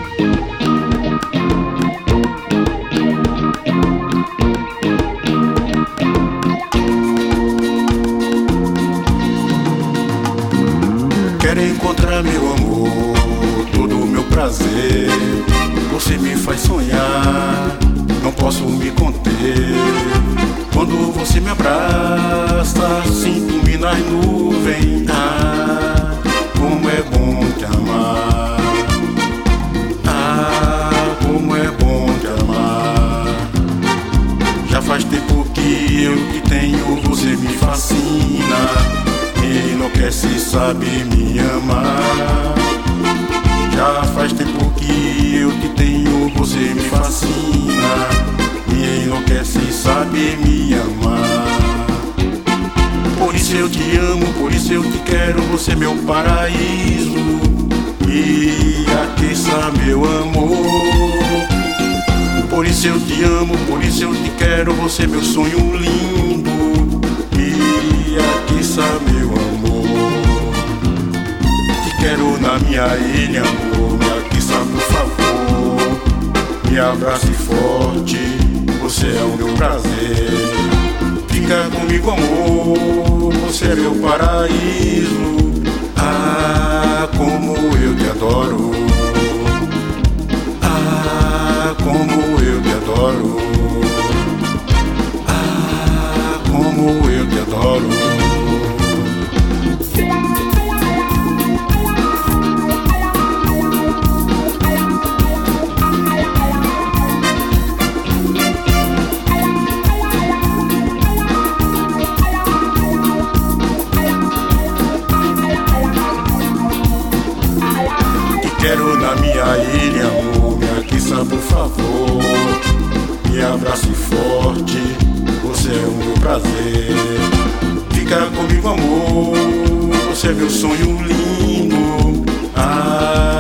Quero encontrar meu amor, todo o meu prazer. Você me faz sonhar, não posso me conter. Quando você me abraça, sinto-me nas nuvens. Ah, como é bom te amar. Ah, como é bom te amar. Já faz tempo que eu te tenho, você me fascina. Me enlouquece, sabe me amar. Já faz tempo que eu te tenho, você me fascina. Me enlouquece, sabe me amar. Por isso eu te amo, por isso eu te quero. Você é meu paraíso e aqueça meu amor. Por isso eu te amo, por isso eu te quero. Você é meu sonho lindo e aqueça meu amor. Te quero na minha ilha, amor. Me aqueça por favor. Me abrace forte, você é o meu prazer. Fica comigo, amor, você é meu paraíso. Ah, como eu te adoro. Ah, como eu te adoro. Ah, como eu te adoro. Quero na minha ilha, amor, me aqueça por favor. Me abrace forte, você é o meu prazer. Fica comigo, amor, você é meu sonho lindo. Ah,